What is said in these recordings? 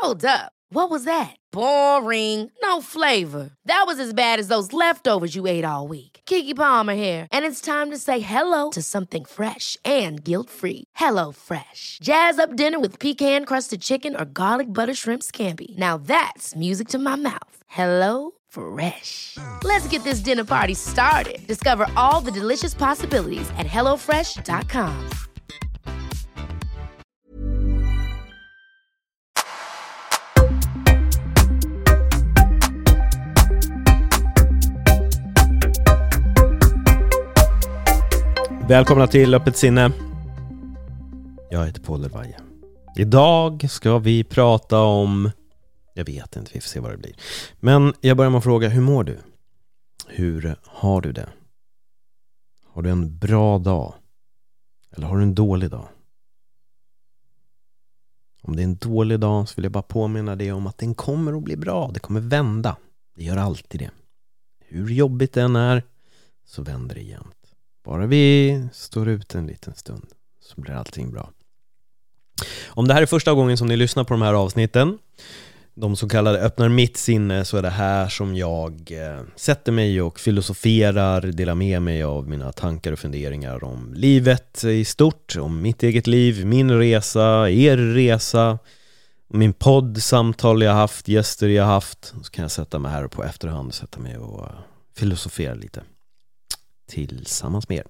Hold up. What was that? Boring. No flavor. That was as bad as those leftovers you ate all week. Keke Palmer here, and it's time to say hello to something fresh and guilt-free. Hello Fresh. Jazz up dinner with pecan-crusted chicken or garlic butter shrimp scampi. Now that's music to my mouth. Hello Fresh. Let's get this dinner party started. Discover all the delicious possibilities at hellofresh.com. Välkomna till Öppet sinne. Jag heter Paul Delvaye. Idag ska vi prata om... Jag vet inte, vi får se vad det blir. Men jag börjar med att fråga, hur mår du? Hur har du det? Har du en bra dag? Eller har du en dålig dag? Om det är en dålig dag så vill jag bara påminna dig om att den kommer att bli bra. Det kommer vända. Det gör alltid det. Hur jobbigt den är så vänder det jämt. Bara vi står ut en liten stund så blir allting bra. Om det här är första gången som ni lyssnar på de här avsnitten, de så kallade öppnar mitt sinne, så är det här som jag sätter mig och filosoferar, delar med mig av mina tankar och funderingar om livet i stort, om mitt eget liv, min resa, er resa, min podd, samtal jag haft, gäster jag haft. Så kan jag sätta mig här på efterhand och sätta mig och filosofera lite tillsammans med er.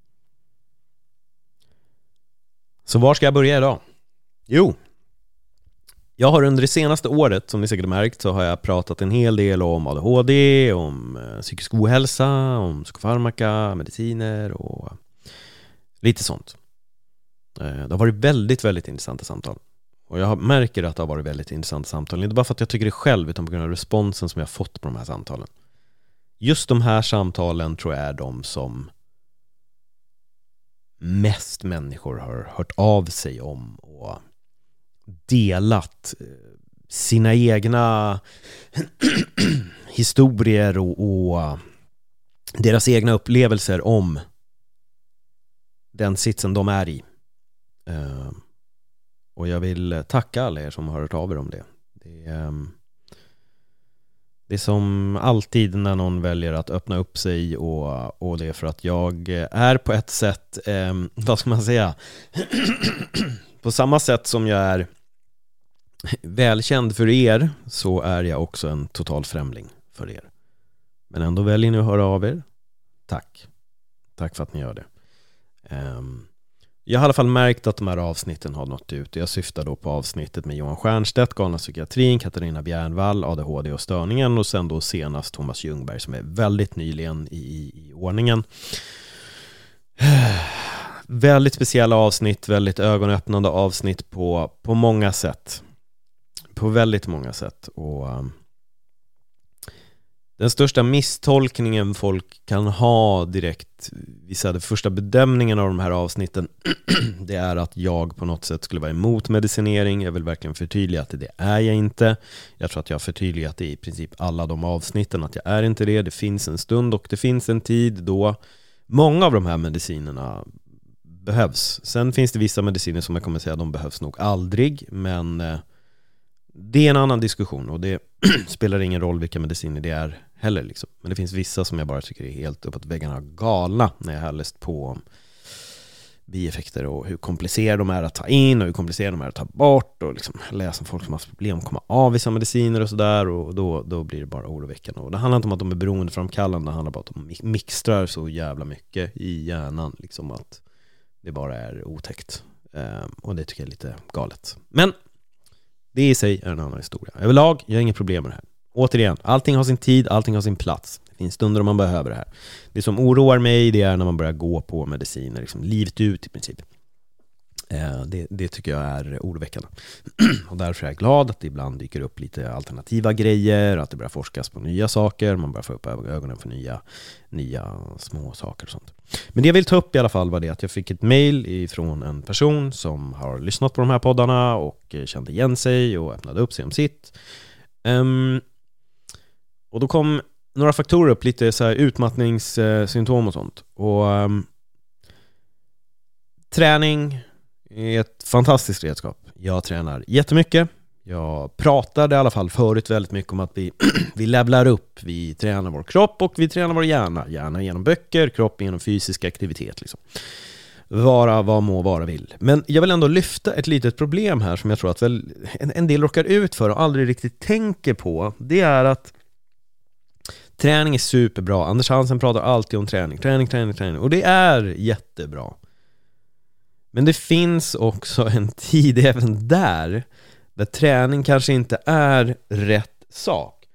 Så var ska jag börja idag? Jo, jag har under det senaste året, som ni säkert märkt, så har jag pratat en hel del om ADHD, om psykisk ohälsa, om psykofarmaka, mediciner och lite sånt. Det har varit väldigt, väldigt intressanta samtal. Och jag märker att det har varit väldigt intressanta samtal. Inte bara för att jag tycker det själv, utan på grund av responsen som jag har fått på de här samtalen. Just de här samtalen tror jag är de som mest människor har hört av sig om och delat sina egna historier och deras egna upplevelser om den sitsen de är i. Och jag vill tacka alla er som har hört av er om det. Det är som alltid när någon väljer att öppna upp sig, och det är för att jag är på ett sätt, vad ska man säga, på samma sätt som jag är välkänd för er, så är jag också en total främling för er. Men ändå väljer ni att höra av er. Tack för att ni gör det. Jag har i alla fall märkt att de här avsnitten har nått ut. Jag syftar då på avsnittet med Johan Stiernstedt, galna psykiatrin, Katarina Bjärnvall, ADHD och störningen, och sen då senast Thomas Ljungberg som är väldigt nyligen i ordningen. Väldigt speciella avsnitt, väldigt ögonöppnande avsnitt på många sätt. På väldigt många sätt. Och den största misstolkningen folk kan ha direkt vid första bedömningen av de här avsnitten, det är att jag på något sätt skulle vara emot medicinering. Jag vill verkligen förtydliga att det är jag inte. Jag tror att jag har förtydligat det i princip alla de avsnitten, att jag är inte det. Det finns en stund och det finns en tid då många av de här medicinerna behövs. Sen finns det vissa mediciner som jag kommer säga de behövs nog aldrig, men det är en annan diskussion, och det spelar ingen roll vilka mediciner det är heller liksom. Men det finns vissa som jag bara tycker är helt uppåt väggarna galna när jag har läst på bieffekter och hur komplicerade de är att ta in och hur komplicerade de är att ta bort, och liksom läsa om folk som har problem att komma av vissa mediciner och sådär, och då blir det bara oroväckande. Och det handlar inte om att de är beroendeframkallande, det handlar bara om att de mixtrar så jävla mycket i hjärnan liksom, att det bara är otäckt. Och det tycker jag är lite galet. Men det i sig är en annan historia. Överlag, jag har inga problem med det här. Återigen, allting har sin tid, allting har sin plats. Det finns stunder då man behöver det här. Det som oroar mig, det är när man börjar gå på mediciner liksom, livet ut i princip. Det tycker jag är oroväckande. Och därför är jag glad att det ibland dyker upp lite alternativa grejer, att det börjar forskas på nya saker, man börjar få upp ögonen för nya små saker och sånt. Men det jag vill ta upp i alla fall var det att jag fick ett mejl ifrån en person som har lyssnat på de här poddarna och kände igen sig och öppnade upp sig om sitt. Och då kom några faktorer upp, lite så här utmattningssymptom och sånt. Och träning är ett fantastiskt redskap. Jag tränar jättemycket. Jag pratade i alla fall förut väldigt mycket om att vi levlar upp, vi tränar vår kropp och vi tränar vår hjärna. Hjärna genom böcker, kropp genom fysisk aktivitet liksom. Vara vad må vara vill. Men jag vill ändå lyfta ett litet problem här som jag tror att en del råkar ut för och aldrig riktigt tänker på. Det är att träning är superbra. Anders Hansen pratar alltid om träning. Och det är jättebra. Men det finns också en tid även där träning kanske inte är rätt sak.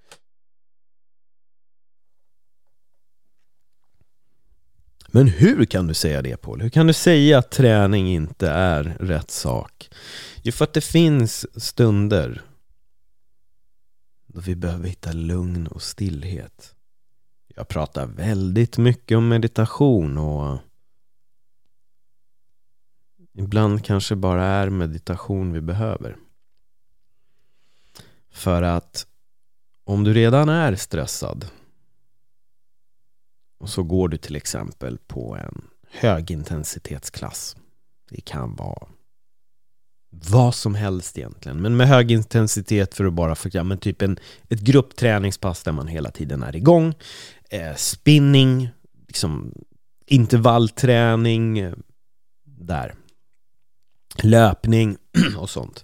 Men hur kan du säga det, Paul? Hur kan du säga att träning inte är rätt sak? Jo, för att det finns stunder då vi behöver hitta lugn och stillhet. Jag pratar väldigt mycket om meditation och ibland kanske bara är meditation vi behöver. För att om du redan är stressad och så går du till exempel på en högintensitetsklass. Det kan vara vad som helst egentligen. Men med hög intensitet för att bara få men typ ett gruppträningspass där man hela tiden är igång. Spinning, liksom intervallträning, där. Löpning och sånt.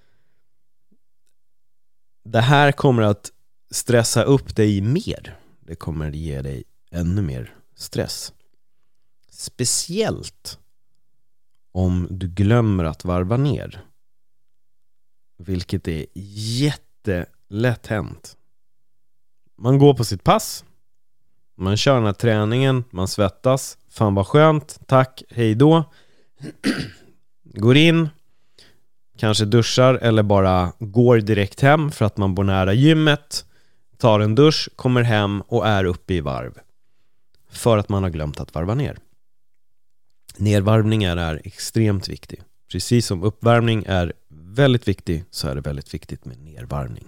Det här kommer att stressa upp dig mer. Det kommer att ge dig ännu mer stress. Speciellt om du glömmer att varva ner. Vilket är jättelätt hänt. Man går på sitt pass. Man kör den här träningen. Man svettas. Fan vad skönt. Tack, hej då. Går in. Kanske duschar eller bara går direkt hem för att man bor nära gymmet. Tar en dusch, kommer hem och är uppe i varv. För att man har glömt att varva ner. Nedvarvningar är extremt viktig. Precis som uppvärmning är väldigt viktig, så är det väldigt viktigt med nedvarvning.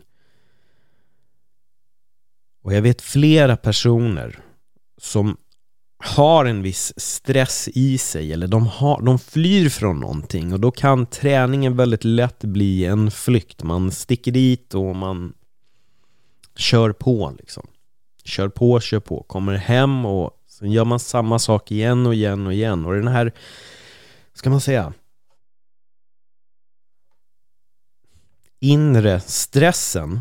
Och jag vet flera personer som har en viss stress i sig, eller de flyr från någonting, och då kan träningen väldigt lätt bli en flykt. Man sticker dit och man kör på liksom. Kör på, kommer hem och sen gör man samma sak igen. Och den här, ska man säga, inre stressen,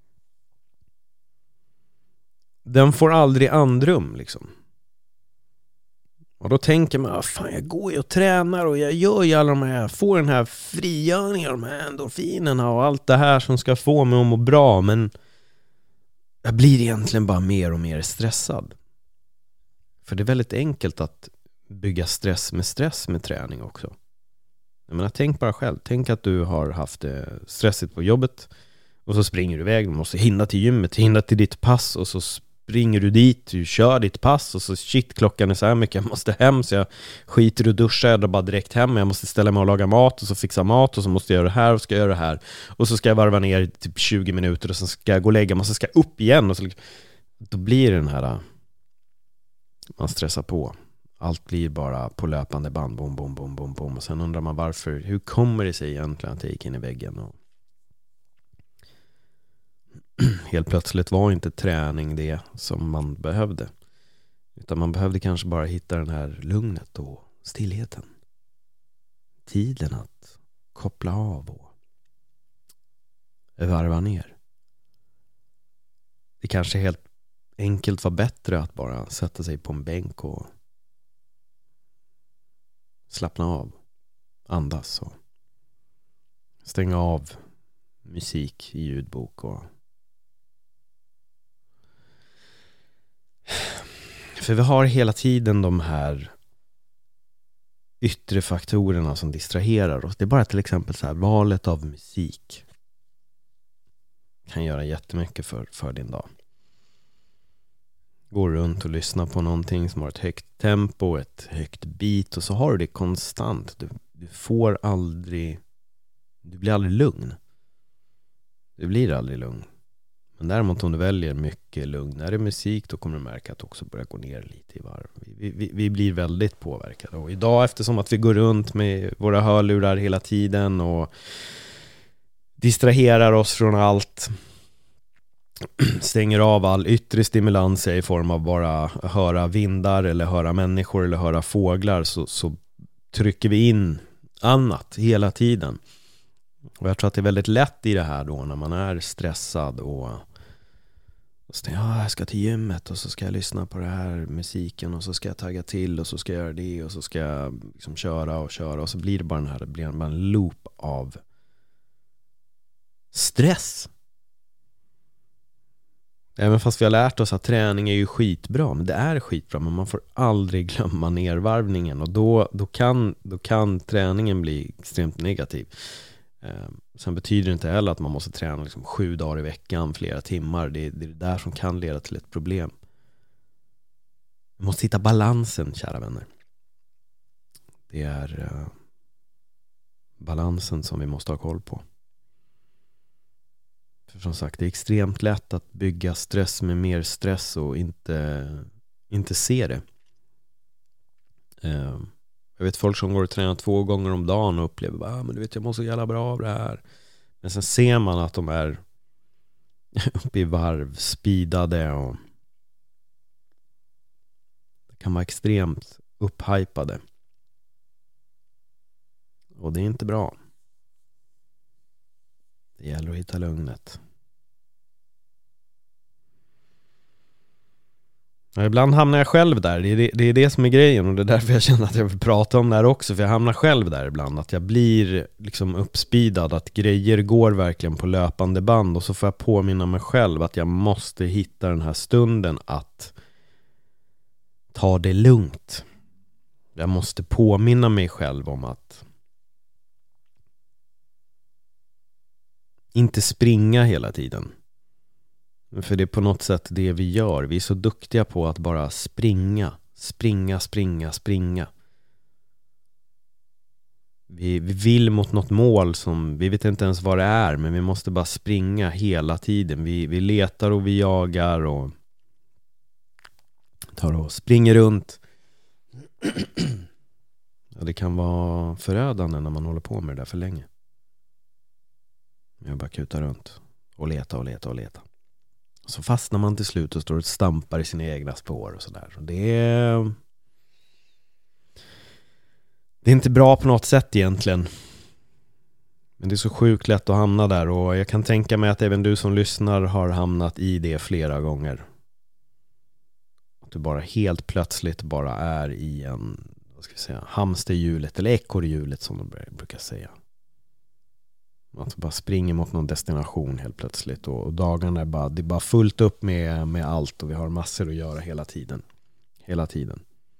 den får aldrig andrum liksom. Och då tänker man, fan, jag går ju och tränar och jag gör ju alla de här, jag får den här frigörningen, de här endorfinerna och allt det här som ska få mig att må bra, men jag blir egentligen bara mer och mer stressad. För det är väldigt enkelt att bygga stress med träning också. Jag menar, tänk bara själv. Tänk att du har haft det stressigt på jobbet och så springer du iväg. Du måste hinna till gymmet, hinna till ditt pass, och så springer du dit, du kör ditt pass och så shit, klockan är så här mycket, jag måste hem, så jag skiter och duschar, jag drar bara direkt hem, jag måste ställa mig och laga mat och så fixa mat och så måste jag göra det här och ska göra det här och så ska jag varva ner typ 20 minuter och så ska jag gå och lägga mig och så ska jag upp igen och så, då blir det den här, man stressar på, allt blir bara på löpande band, bom, bom, bom, bom, bom, och sen undrar man varför, hur kommer det sig egentligen att jag gick in i väggen? Och helt plötsligt var inte träning det som man behövde, utan man behövde kanske bara hitta den här lugnet och stillheten, tiden att koppla av och varva ner. Det kanske helt enkelt var bättre att bara sätta sig på en bänk och slappna av, andas och stänga av musik i ljudbok. Och för vi har hela tiden de här yttre faktorerna som distraherar oss. Det är bara till exempel så här, valet av musik kan göra jättemycket för din dag. Går runt och lyssnar på någonting som har ett högt tempo, ett högt beat, och så har du det konstant. Du får aldrig, du blir aldrig lugn. Du blir aldrig lugn. Men däremot om du väljer mycket lugnare musik, då kommer du märka att det också börjar gå ner lite i varv. Vi blir väldigt påverkade. Och idag, eftersom att vi går runt med våra hörlurar hela tiden och distraherar oss från allt, stänger av all yttre stimulans i form av bara höra vindar eller höra människor eller höra fåglar, så trycker vi in annat hela tiden. Och jag tror att det är väldigt lätt i det här då när man är stressad och så jag ska till gymmet och så ska jag lyssna på det här musiken och så ska jag tagga till och så ska jag göra det och så ska jag liksom köra och så blir det bara det blir bara en loop av stress. Även fast vi har lärt oss att träning är ju skitbra, men det är skitbra, men man får aldrig glömma nervarvningen och då kan träningen bli extremt negativ. Sen betyder det inte heller att man måste träna liksom 7 dagar i veckan, flera timmar. Det är det där som kan leda till ett problem. Vi måste hitta balansen, kära vänner. Det är balansen som vi måste ha koll på. För som sagt, det är extremt lätt att bygga stress med mer stress och inte se det. Jag vet folk som går och tränar 2 gånger om dagen och upplever men du vet, jag mår så jävla bra av det här. Men sen ser man att de är uppe i varv, speedade och det kan vara extremt upphypade. Och det är inte bra. Det gäller att hitta lugnet. Ja, ibland hamnar jag själv där. Det är det som är grejen. Och det är därför jag känner att jag vill prata om det här också. För jag hamnar själv där ibland. Att jag blir liksom uppspeedad. Att grejer går verkligen på löpande band. Och så får jag påminna mig själv att jag måste hitta den här stunden att ta det lugnt. Jag måste påminna mig själv om att inte springa hela tiden. För det är på något sätt det vi gör. Vi är så duktiga på att bara springa. Vi vill mot något mål som vi vet inte ens vad det är. Men vi måste bara springa hela tiden. Vi letar och vi jagar och tar och springer runt. Ja, det kan vara förödande när man håller på med det där för länge. Jag bara kutar runt och leta. Så fastnar man till slut och står och stampar i sina egna spår och sådär. Det är inte bra på något sätt egentligen. Men det är så sjukt lätt att hamna där. Och jag kan tänka mig att även du som lyssnar har hamnat i det flera gånger. Att du bara helt plötsligt bara är i en, vad ska jag säga, hamsterhjulet eller ekorrhjulet som de brukar säga. Att du bara springer mot någon destination helt plötsligt. Och dagarna är det är bara fullt upp med allt. Och vi har massor att göra hela tiden.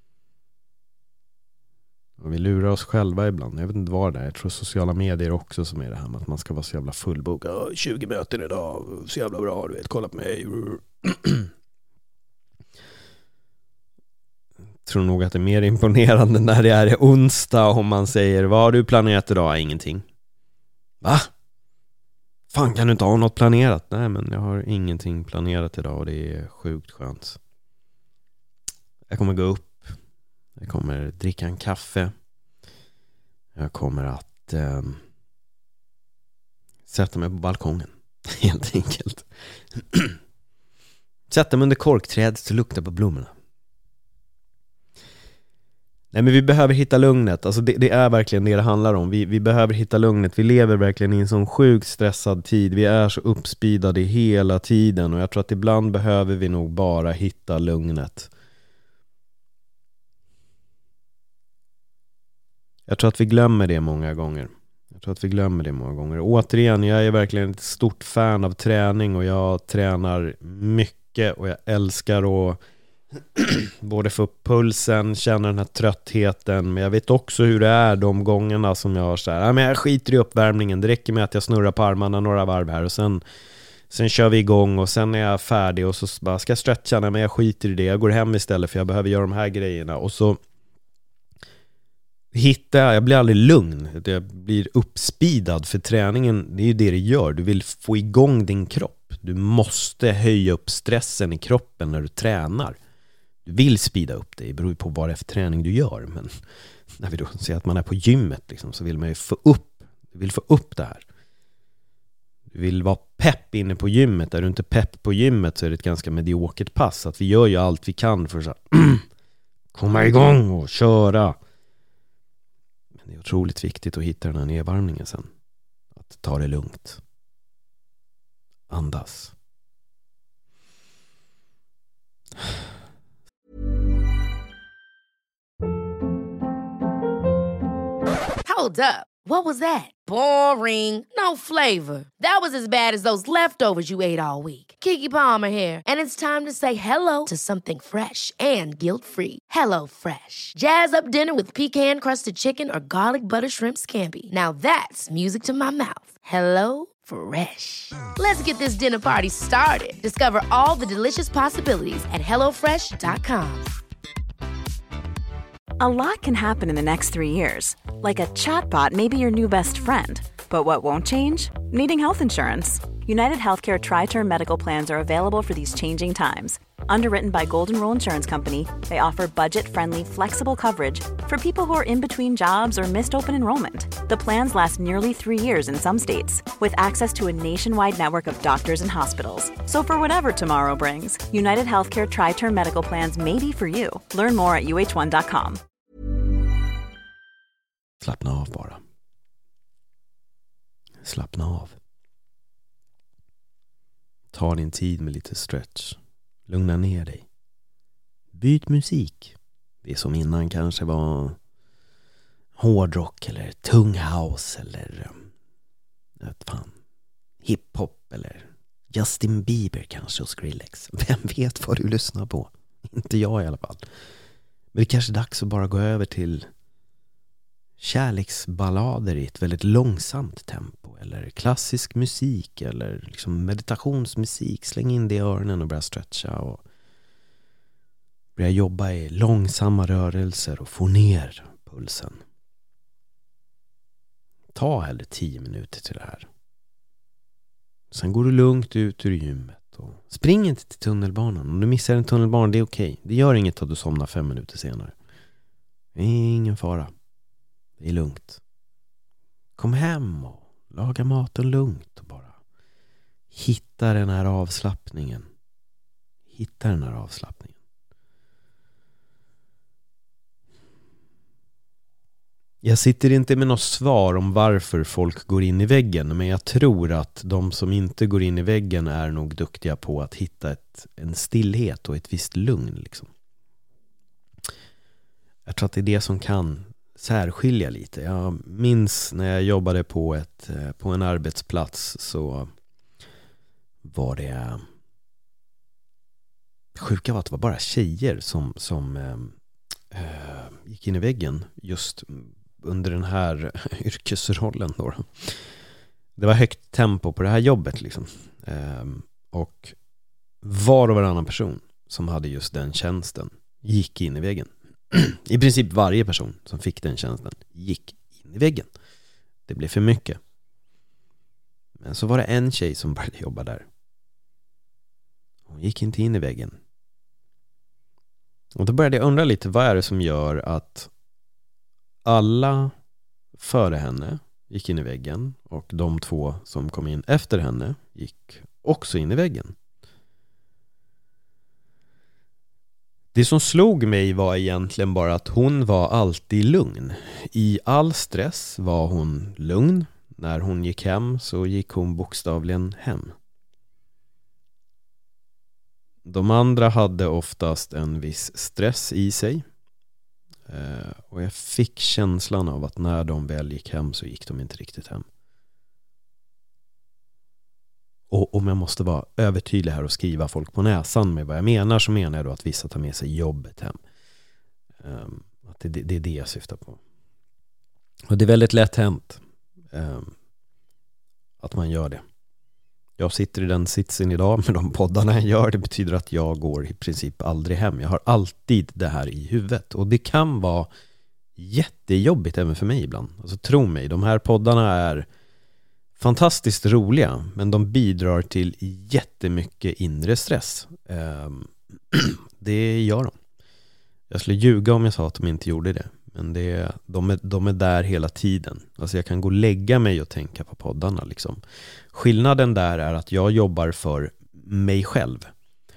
Och vi lurar oss själva ibland. Jag vet inte vad det är. Jag tror sociala medier också som är det här med att man ska vara så jävla fullbokad. 20 möten idag. Så jävla bra, du vet. Kolla på mig. Jag tror nog att det är mer imponerande när det är onsdag. Om man säger, vad har du planerat idag? Ingenting. Va? Fan, kan du inte ha något planerat? Nej, men jag har ingenting planerat idag och det är sjukt skönt. Jag kommer gå upp. Jag kommer dricka en kaffe. Jag kommer att sätta mig på balkongen. Helt enkelt. Sätta mig under korkträdet och lukta på blommorna. Nej, men vi behöver hitta lugnet. Alltså det är verkligen det handlar om. Vi behöver hitta lugnet. Vi lever verkligen i en sån sjukt stressad tid. Vi är så uppspeedade hela tiden. Och jag tror att ibland behöver vi nog bara hitta lugnet. Jag tror att vi glömmer det många gånger. Återigen, jag är verkligen ett stort fan av träning. Och jag tränar mycket. Och jag älskar att både få upp pulsen, känna den här tröttheten. Men jag vet också hur det är de gångerna som jag har så här, men jag skiter i uppvärmningen. Det räcker med att jag snurrar på armarna några varv här. Och sen kör vi igång och sen är jag färdig. Och så bara, ska jag stretcha? Nej, men jag skiter i det. Jag går hem istället för jag behöver göra de här grejerna. Och så jag blir aldrig lugn. Jag blir uppspeedad. För träningen, det är ju det gör. Du vill få igång din kropp. Du måste höja upp stressen i kroppen när du tränar. Du vill speeda upp det. Det beror på vad det är för träning du gör. Men när vi då säger att man är på gymmet liksom, så vill man ju få upp det här. Du vill vara pepp inne på gymmet. Är du inte pepp på gymmet så är det ett ganska mediokert pass. Att vi gör ju allt vi kan för att komma igång och köra. Men det är otroligt viktigt att hitta den här nedvarvningen sen. Att ta det lugnt. Andas. Hold up. What was that? Boring. No flavor. That was as bad as those leftovers you ate all week. Keke Palmer here, and it's time to say hello to something fresh and guilt-free. Hello Fresh. Jazz up dinner with pecan-crusted chicken or garlic butter shrimp scampi. Now that's music to my mouth. Hello Fresh. Let's get this dinner party started. Discover all the delicious possibilities at hellofresh.com. A lot can happen in the next 3 years. Like a chatbot may be your new best friend. But what won't change? Needing health insurance. United Healthcare Tri-Term Medical Plans are available for these changing times. Underwritten by Golden Rule Insurance Company, they offer budget-friendly, flexible coverage for people who are in between jobs or missed open enrollment. The plans last nearly 3 years in some states, with access to a nationwide network of doctors and hospitals. So for whatever tomorrow brings, United Healthcare Tri-Term Medical Plans may be for you. Learn more at uh1.com. Slappna av bara. Slappna av. Ta din tid med lite stretch. Lugna ner dig. Byt musik. Det som innan kanske var hårdrock eller tung house eller hiphop eller Justin Bieber kanske och Skrillex. Vem vet vad du lyssnar på? Inte jag i alla fall. Men det kanske är dags att bara gå över till kärleksballader i ett väldigt långsamt tempo eller klassisk musik eller liksom meditationsmusik. Släng in det i öronen och börja stretcha och börja jobba i långsamma rörelser och få ner pulsen. Ta hellre 10 minuter till det här. Sen går du lugnt ut ur gymmet och spring inte till tunnelbanan. Om du missar en tunnelbana, det är okej. Det gör inget att du somnar 5 minuter senare. Det är ingen fara. Det är lugnt. Kom hem och laga maten lugnt och bara hitta den här avslappningen. Hitta den här avslappningen. Jag sitter inte med något svar om varför folk går in i väggen, men jag tror att de som inte går in i väggen är nog duktiga på att hitta en stillhet och ett visst lugn liksom. Jag tror att det är det som kan särskilja lite. Jag minns när jag jobbade på en arbetsplats så var det sjuka var att det var bara tjejer som gick in i väggen just under den här yrkesrollen då. Det var högt tempo på det här jobbet liksom. Och var och varannan person som hade just den tjänsten gick in i väggen. I princip varje person som fick den tjänsten gick in i väggen. Det blev för mycket. Men så var det en tjej som började jobba där. Hon gick inte in i väggen. Och då började jag undra lite, vad är det som gör att alla före henne gick in i väggen och de 2 som kom in efter henne gick också in i väggen? Det som slog mig var egentligen bara att hon var alltid lugn. I all stress var hon lugn. När hon gick hem så gick hon bokstavligen hem. De andra hade oftast en viss stress i sig. Och jag fick känslan av att när de väl gick hem så gick de inte riktigt hem. Och om jag måste vara övertydlig här och skriva folk på näsan med vad jag menar, så menar jag då att vissa tar med sig jobbet hem. Att det är det jag syftar på. Och det är väldigt lätt hänt att man gör det. Jag sitter i den sitsen idag med de poddarna jag gör. Det betyder att jag går i princip aldrig hem. Jag har alltid det här i huvudet. Och det kan vara jättejobbigt även för mig ibland. Alltså tro mig, de här poddarna är fantastiskt roliga, men de bidrar till jättemycket inre stress. Det gör de. Jag skulle ljuga om jag sa att de inte gjorde det. Men de är där hela tiden. Alltså jag kan gå och lägga mig och tänka på poddarna liksom. Skillnaden där är att jag jobbar för mig själv.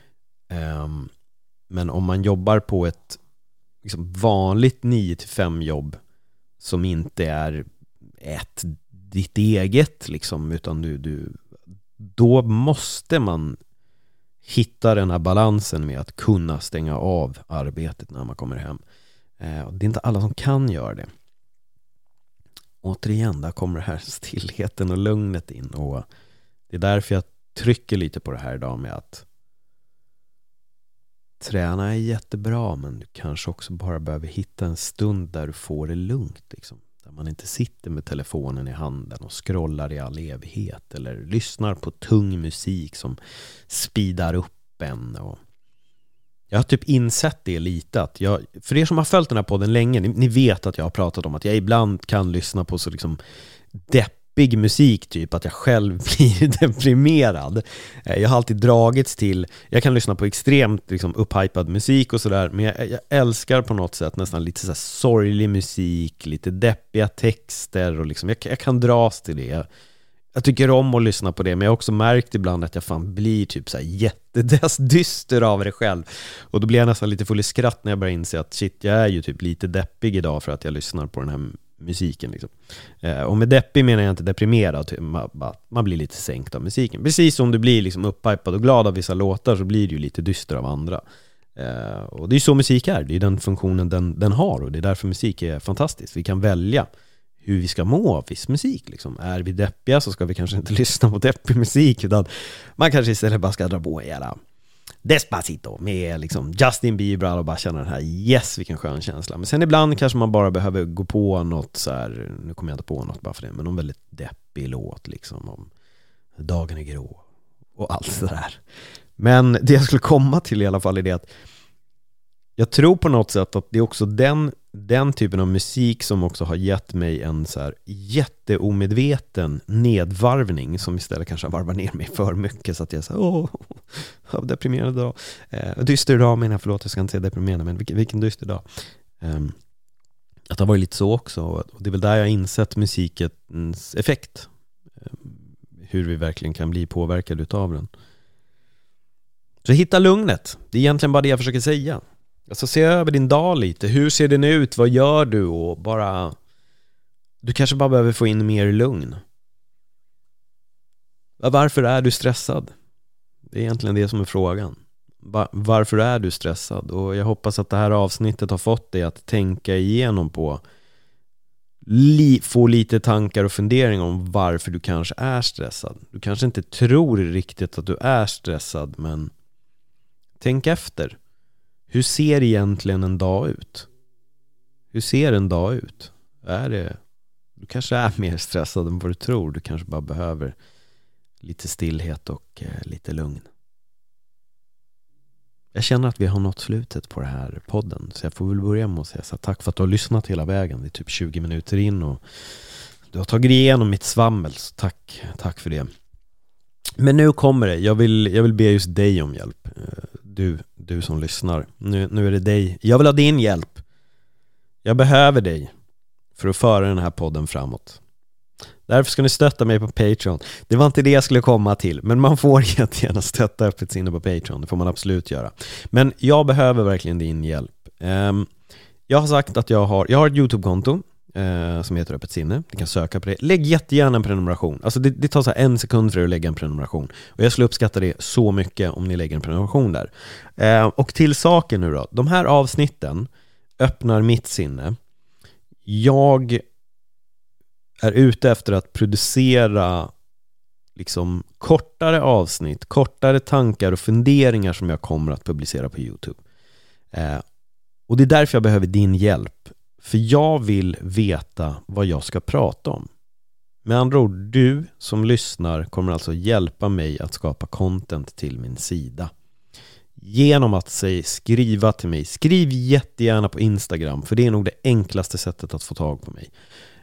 Men om man jobbar på ett liksom vanligt 9-5 jobb som inte är ditt eget liksom, utan då måste man hitta den här balansen med att kunna stänga av arbetet när man kommer hem. Det är inte alla som kan göra det. Återigen, där kommer det här stillheten och lugnet in, och det är därför jag trycker lite på det här idag med att träna är jättebra, men du kanske också bara behöver hitta en stund där du får det lugnt liksom. Där man inte sitter med telefonen i handen och scrollar i all evighet eller lyssnar på tung musik som speedar upp en. Och jag har typ insett det lite, att för er som har följt den här podden länge, ni vet att jag har pratat om att jag ibland kan lyssna på så liksom deppig musik, typ att jag själv blir deprimerad. Jag har alltid dragits till, jag kan lyssna på extremt liksom upphypad musik och sådär, men jag älskar på något sätt nästan lite så här sorglig musik, lite deppiga texter, och liksom jag kan dras till det. Jag tycker om att lyssna på det, men jag har också märkt ibland att jag fan blir typ så här jättedyster av det själv. Och då blir jag nästan lite full i skratt när jag börjar inse att shit, jag är ju typ lite deppig idag för att jag lyssnar på den här musiken liksom. Och med deppig menar jag inte deprimerad, man blir lite sänkt av musiken. Precis som du blir liksom upphypad och glad av vissa låtar, så blir du ju lite dyster av andra. Och det är ju så musik är, det är den funktionen den har, och det är därför musik är fantastiskt. Vi kan välja hur vi ska må av viss musik liksom. Är vi deppiga så ska vi kanske inte lyssna på deppig musik, utan man kanske istället bara ska dra på hela Despacito med liksom Justin Bieber och bara känna den här, yes, vilken skön känsla. Men sen ibland kanske man bara behöver gå på något så här, nu kommer jag inte på något bara för det, men någon väldigt deppig låt liksom, om dagen är grå och allt det där. Men det jag skulle komma till i alla fall är det att jag tror på något sätt att det är också den typen av musik som också har gett mig en så här jätteomedveten nedvarvning, som istället kanske har varvat ner mig för mycket, så att jag säger deprimerad dag, dyster dag, men förlåt, jag ska inte säga deprimerad, men vilken dyster dag. Att det har varit lite så också, och det är väl där jag har insett musikens effekt, hur vi verkligen kan bli påverkade utav den. Så hitta lugnet, det är egentligen bara det jag försöker säga. Alltså se över din dag lite. Hur ser den ut? Vad gör du? Och bara, du kanske bara behöver få in mer lugn. Varför är du stressad? Det är egentligen det som är frågan. Varför är du stressad? Och jag hoppas att det här avsnittet har fått dig att tänka igenom på, få lite tankar och funderingar om varför du kanske är stressad. Du kanske inte tror riktigt att du är stressad, men tänk efter. Hur ser egentligen en dag ut? Hur ser en dag ut? Du kanske är mer stressad än vad du tror. Du kanske bara behöver lite stillhet och lite lugn. Jag känner att vi har nått slutet på den här podden, så jag får väl börja med att säga så tack för att du har lyssnat hela vägen. Det är typ 20 minuter in och du har tagit igenom mitt svammel, så tack för det. Men nu kommer det. Jag vill be just dig om hjälp. Du som lyssnar. Nu är det dig. Jag vill ha din hjälp. Jag behöver dig för att föra den här podden framåt. Därför ska ni stötta mig på Patreon. Det var inte det jag skulle komma till, men man får jättegärna stötta Öppet sinne på Patreon. Det får man absolut göra. Men jag behöver verkligen din hjälp. Jag har sagt att jag har ett YouTube-konto som heter Öppet sinne. Du kan söka på det. Lägg jättegärna en prenumeration. Alltså det tar så här 1 sekund för att lägga en prenumeration. Och jag skulle uppskatta det så mycket om ni lägger en prenumeration där. Och till saken nu då. De här avsnitten öppnar mitt sinne. Jag är ute efter att producera liksom kortare avsnitt, kortare tankar och funderingar som jag kommer att publicera på YouTube. Och det är därför jag behöver din hjälp. För jag vill veta vad jag ska prata om. Med andra ord, du som lyssnar kommer alltså hjälpa mig att skapa content till min sida. Genom att skriva till mig. Skriv jättegärna på Instagram, för det är nog det enklaste sättet att få tag på mig.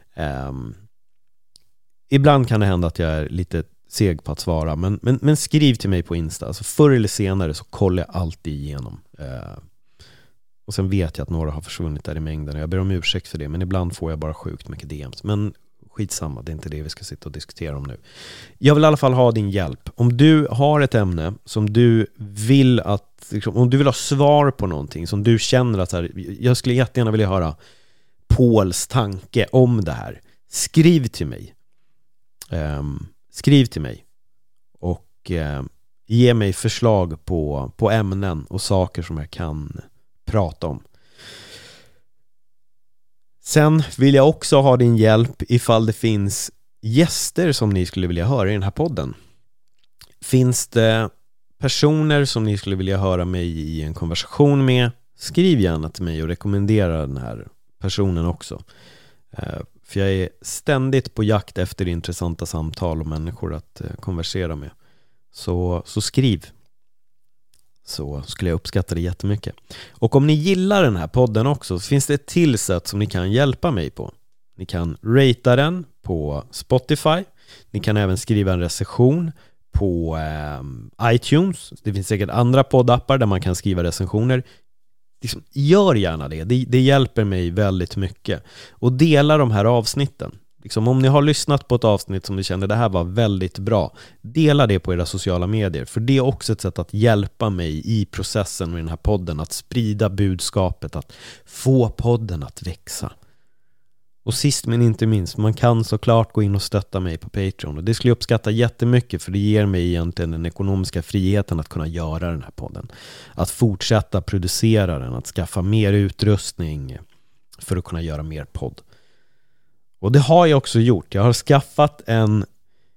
Ibland kan det hända att jag är lite seg på att svara, men skriv till mig på Insta. Alltså förr eller senare så kollar jag alltid igenom. Och sen vet jag att några har försvunnit där i mängden. Jag ber om ursäkt för det, men ibland får jag bara sjukt mycket DMs. Men skitsamma, det är inte det vi ska sitta och diskutera om nu. Jag vill i alla fall ha din hjälp. Om du har ett ämne som du vill att, liksom, om du vill ha svar på någonting som du känner att så här, jag skulle jättegärna vilja höra Pauls tanke om det här. Skriv till mig. Skriv till mig. Och ge mig förslag på ämnen och saker som jag kan prata om. Sen vill jag också ha din hjälp ifall det finns gäster som ni skulle vilja höra i den här podden. Finns det personer som ni skulle vilja höra mig i en konversation med, skriv gärna till mig och rekommendera den här personen också. För jag är ständigt på jakt efter intressanta samtal och människor att konversera med. Så skriv. Så skulle jag uppskatta det jättemycket. Och om ni gillar den här podden också, så finns det ett till sätt som ni kan hjälpa mig på. Ni kan ratea den på Spotify. Ni kan även skriva en recension på iTunes. Det finns säkert andra poddappar där man kan skriva recensioner. Liksom, gör gärna det. Det hjälper mig väldigt mycket. Och dela de här avsnitten. Liksom, om ni har lyssnat på ett avsnitt som ni känner det här var väldigt bra, dela det på era sociala medier. För det är också ett sätt att hjälpa mig i processen med den här podden. Att sprida budskapet, att få podden att växa. Och sist men inte minst, man kan såklart gå in och stötta mig på Patreon. Och det skulle jag uppskatta jättemycket, för det ger mig egentligen den ekonomiska friheten att kunna göra den här podden. Att fortsätta producera den, att skaffa mer utrustning för att kunna göra mer podd. Och det har jag också gjort. Jag har skaffat en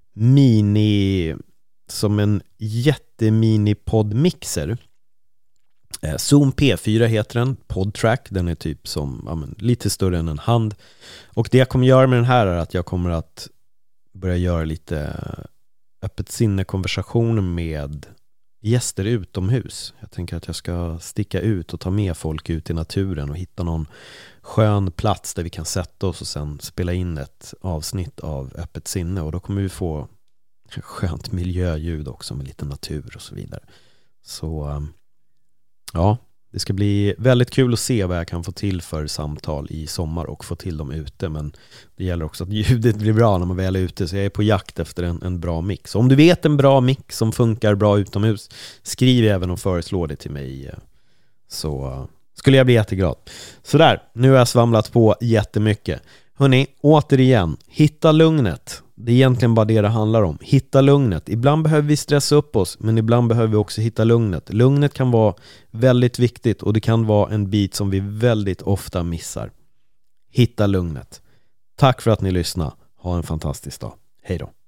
jättemini poddmixer. Zoom P4 heter den, PodTrack. Den är typ som lite större än en hand. Och det jag kommer göra med den här är att jag kommer att börja göra lite öppet sinne konversationer med gäster utomhus. Jag tänker att jag ska sticka ut och ta med folk ut i naturen och hitta någon skön plats där vi kan sätta oss och sen spela in ett avsnitt av öppet sinne. Och då kommer vi få skönt miljöljud också med lite natur och så vidare. Så ja, det ska bli väldigt kul att se vad jag kan få till för samtal i sommar och få till dem ute. Men det gäller också att ljudet blir bra när man väl är ute, så jag är på jakt efter en bra mix. Så om du vet en bra mix som funkar bra utomhus, skriv även och föreslå det till mig, så skulle jag bli jätteglad. Sådär, nu har jag svamlat på jättemycket. Hörrni, återigen, hitta lugnet. Det är egentligen bara det handlar om. Hitta lugnet. Ibland behöver vi stressa upp oss, men ibland behöver vi också hitta lugnet. Lugnet kan vara väldigt viktigt och det kan vara en bit som vi väldigt ofta missar. Hitta lugnet. Tack för att ni lyssnade. Ha en fantastisk dag. Hej då.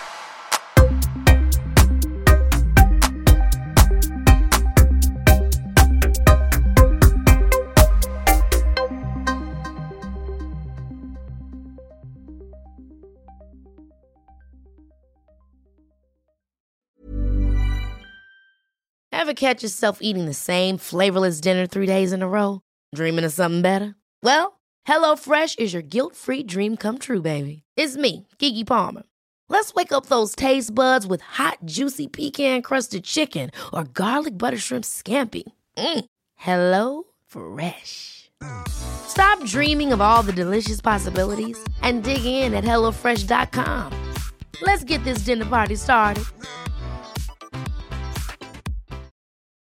Ever catch yourself eating the same flavorless dinner 3 days in a row? Dreaming of something better? Well, HelloFresh is your guilt-free dream come true, baby. It's me, Keke Palmer. Let's wake up those taste buds with hot, juicy pecan-crusted chicken or garlic butter shrimp scampi. Hello Fresh. Stop dreaming of all the delicious possibilities and dig in at HelloFresh.com. Let's get this dinner party started.